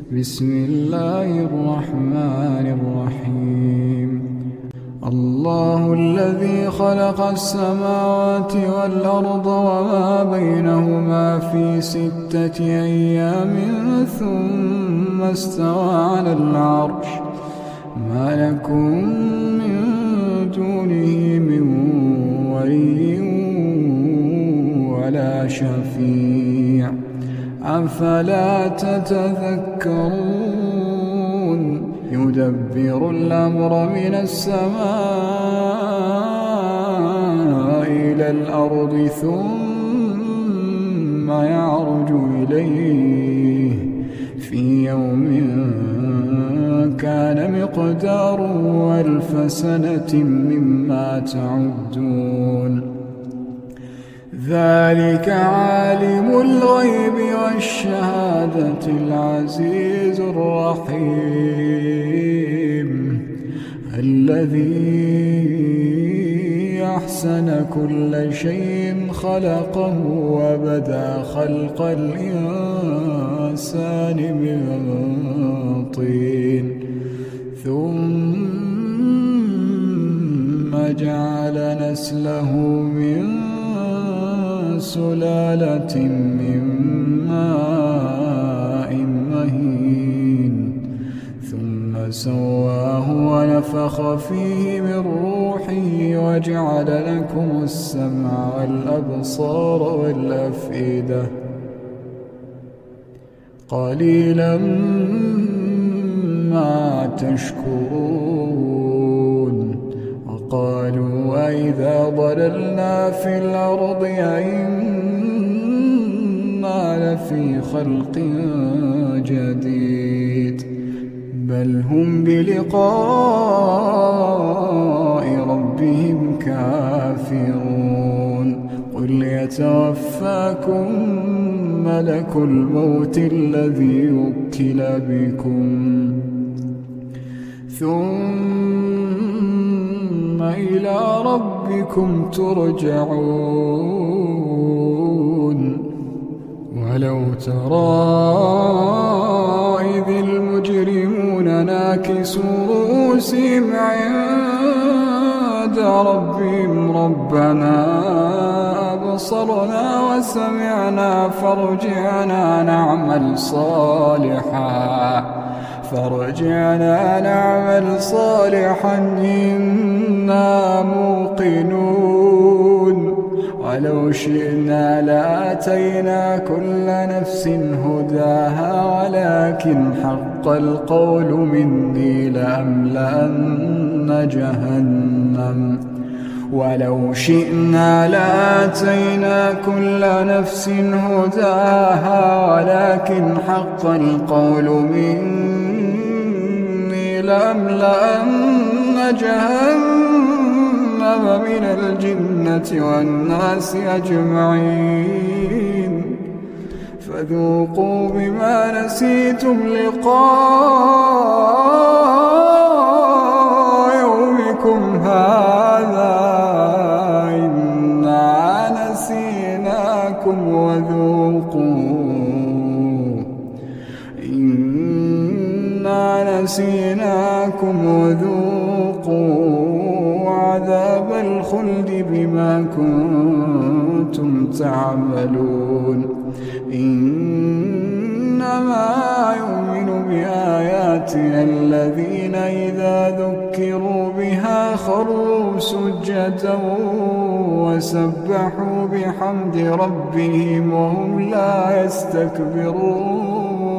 بسم الله الرحمن الرحيم الله الذي خلق السماوات والأرض وما بينهما في 6 أيام ثم استوى على العرش ما لكم من دونه من ولي ولا شفيع أفلا تتذكرون يدبر الأمر من السماء إلى الأرض ثم يعرج إليه في يوم كان مقداره 1000 سنة مما تعدون ذلك عالم الغيب والشهادة العزيز الرحيم الذي أحسن كل شيء خلقه وبدأ خلق الإنسان من طين ثم جعل نسله من سلالة من ماء مهين ثم سواه ونفخ فيه من روحه وجعل لكم السمع والأبصار والأفئدة قليلا ما تشكرون وقالوا أئذا ضللنا في الأرض أئنا لفي خلق جديد بل هم بلقاء ربهم كافرون قل يتوفاكم ملك الموت الذي وكل بكم ثم إلى ربكم ترجعون ولو ترى إذ المجرمون ناكسوا رؤوسهم عند ربهم ربنا أبصرنا وسمعنا فارجعنا نعمل صالحا إنا موقنون ولو شئنا لآتينا كل نفس هداها ولكن حق القول مني لأملأن جهنم ولو شئنا لآتينا كل نفس هداها ولكن حق القول مني لأملأن جهنم من الجنة والناس أجمعين فذوقوا بما نسيتم لقاء يومكم هذا إنا نسيناكم وذوقوا عذاب الخلد بما كنتم تعملون إنما يؤمن بآياتنا الذين إذا ذكروا بها خروا سجدا وسبحوا بحمد ربهم وهم لا يستكبرون